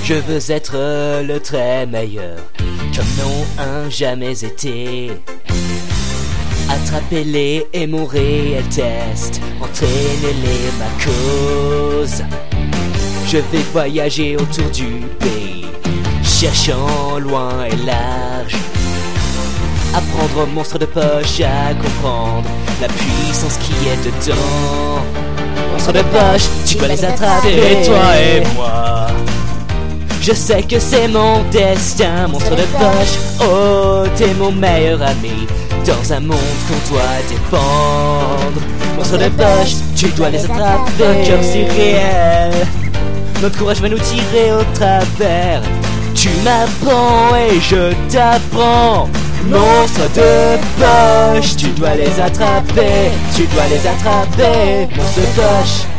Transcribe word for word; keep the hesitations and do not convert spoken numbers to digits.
Je veux être le très meilleur, comme non un jamais été. Attrapez-les et mon réel test, entraînez-les ma cause. Je vais voyager autour du pays, cherchant loin et large. Apprendre aux monstres de poche à comprendre la puissance qui est dedans. Monstres de poche, tu dois les attraper. C'est toi et moi. Je sais que c'est mon destin, monstre de poche. Oh, t'es mon meilleur ami dans un monde qu'on doit défendre. Monstre de poche, tu dois les attraper. Un cœur si réel, notre courage va nous tirer au travers. Tu m'apprends et je t'apprends. Monstre de poche, tu dois les attraper. Tu dois les attraper, monstre de poche.